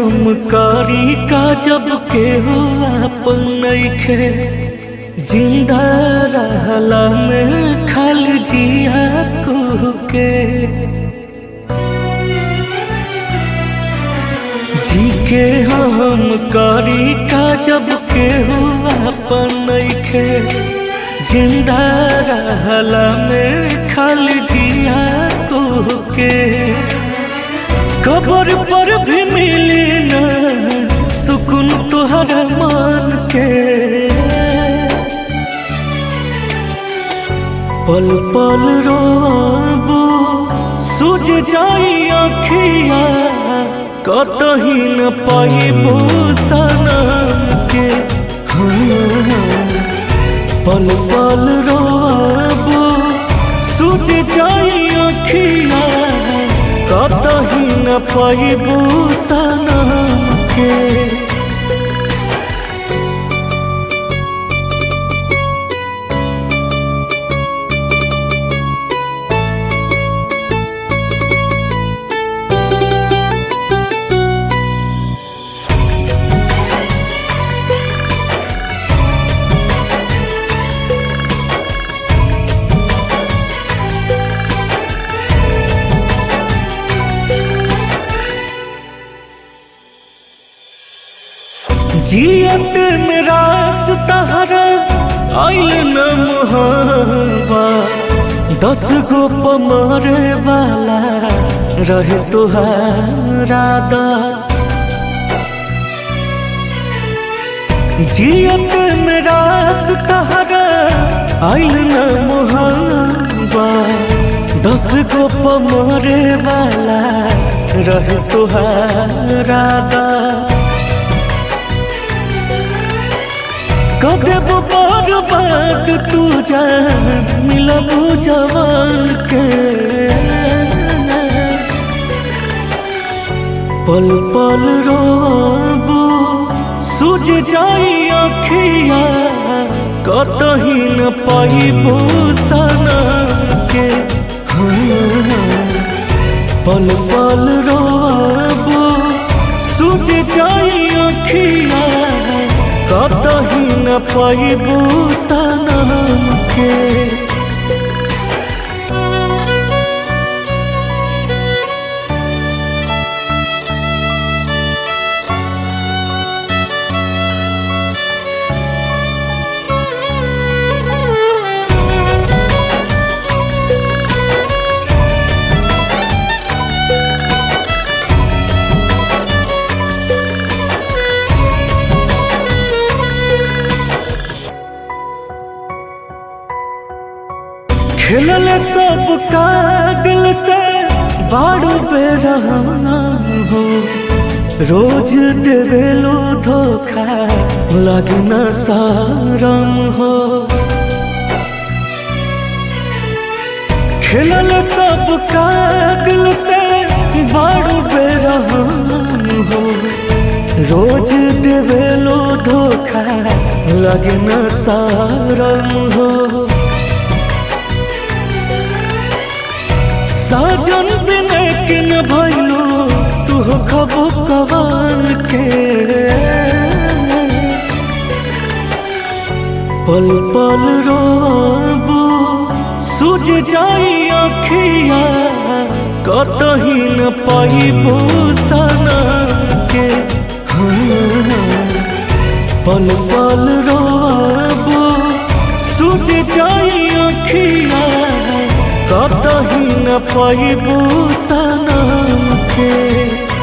हम करी का जब केहू आपन नइखे। जिंदा रहला में खाली जिया के जी के हम करी का जब केहू आपन नइखे। जिंदा रहला में खाली जिया के कब्र पर भी मिली ना सुकून तुहरा मान के। पल पल रोबू सूझ जाई अखिया कतही न पाइबू सनम के। पल पल रोबू सूझ जाई अखिया कतही न पाइबू सनम के। जियत में रास तहरा आइल न मुहावा। 10 गो पमरे वाला रहे तुहारा दा। जियत में रास तहरा आइल न मुहावा। 10 गो पमरे वाला रहे तुहारा दा। कदेबो बर्बाद तू जान मिलबू जवान के। पल पल रोबू सूझ जाई अखिया कतही न पाइबू सनम के। पल पल रोबू सूझ जाई अखिया कतही न पाइबू सनम के। खेलल सबका दिल से बाड़ू बेरहना हो। रोज देवेलो धोखा लगना शरम हो। खेलल सबका दिल से बाड़ू बेरहना हो। रोज देवेलो धोखा लगना शरम हो। साजन बिना के न भइलो तू खबो कवान के। पल पल रोबू सूझ जाई अखिया कतही न पाइबू सनम के। पल पल रोबू सूझ जाई अखिया कतही न पाइबू सनम के।